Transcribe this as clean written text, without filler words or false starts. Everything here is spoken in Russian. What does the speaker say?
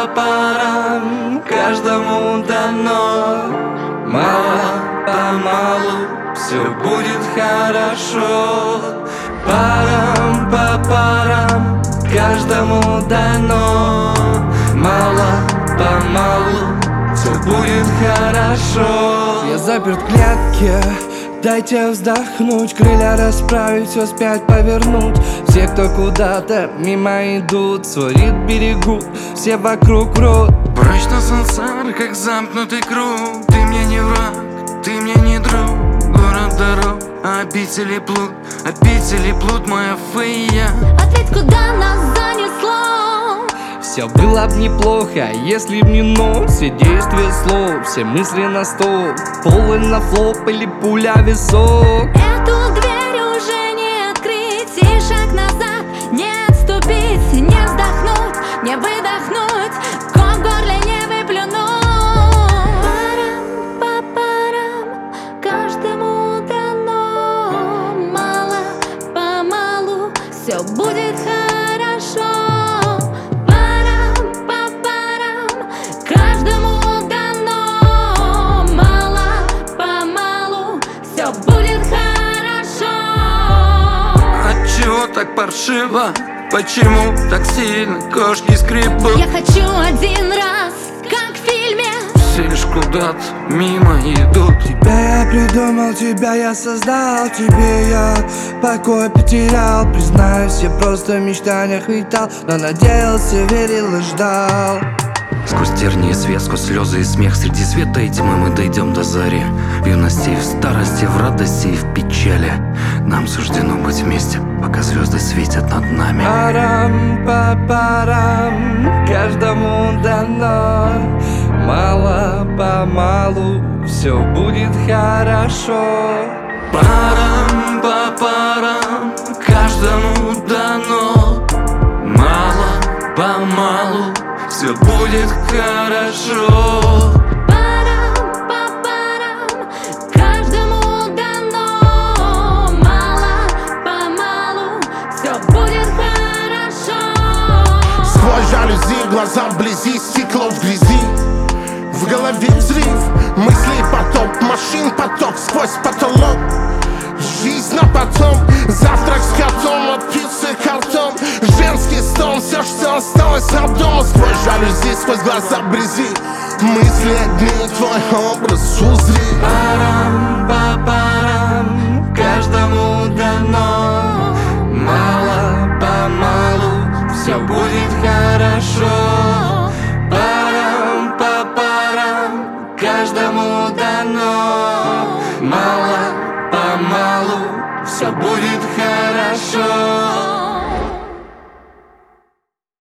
парам, каждому дано. Мало-помалу все будет хорошо. Парам по парам, каждому дано. Мало-помалу все будет хорошо. Я заперт в клетке, дайте вздохнуть, крылья расправить, все вспять повернуть. Все, кто куда-то мимо идут, свой ритм берегут, все вокруг врут. Прочь на сансар, как замкнутый круг. Ты мне не враг, ты мне не друг. Город дорог, обители плут, моя фея. Ответь, куда нас занесло? Все было б неплохо, если б не но. Все действия слов, все мысли на стол. Полы на флоп или пуля в висок. Эту дверь уже не открыть, и шаг назад не отступить, не вздохнуть, не выдохнуть, ком в горле не выплюнуть. Парам по парам, каждому дано. Мало-помалу все будет хорошо. Парам по парам, каждому дано. Мало-помалу все будет хорошо. Отчего так паршиво? Почему так сильно кошки скребут? Я хочу один раз, как в фильме. Все лишь куда-то мимо идут. Тебя я придумал, тебя я создал, тебе я покой потерял. Признаюсь, я просто в мечтаниях витал, но надеялся, верил и ждал. Сквозь тернии и свет, сквозь слезы и смех, среди света и тьмы мы дойдем до зари. В юности и в старости, в радости и в печали нам суждено быть вместе, пока звезды светят над нами. Парам по парам, каждому дано. Мало-помалу все будет хорошо. Парам по парам, каждому дано. Мало-помалу все будет хорошо. Парам по парам, каждому дано. Мало-помалу все будет хорошо. Сквозь жалюзи, глаза вблизи, стекло в грязи. В голове взрыв, мыслей поток, машин поток сквозь потолок. Жизнь на потом, завтрак с котом, от пиццы картон. Женский стон, все, что осталось от дома. Сквозь жалюзи, сквозь глаза вблизи. Мысли одни, твой образ узри. Парам по парам, каждому дано. Мало-помалу все будет хорошо. Парам по парам, каждому дано. Мало-помалу все будет хорошо.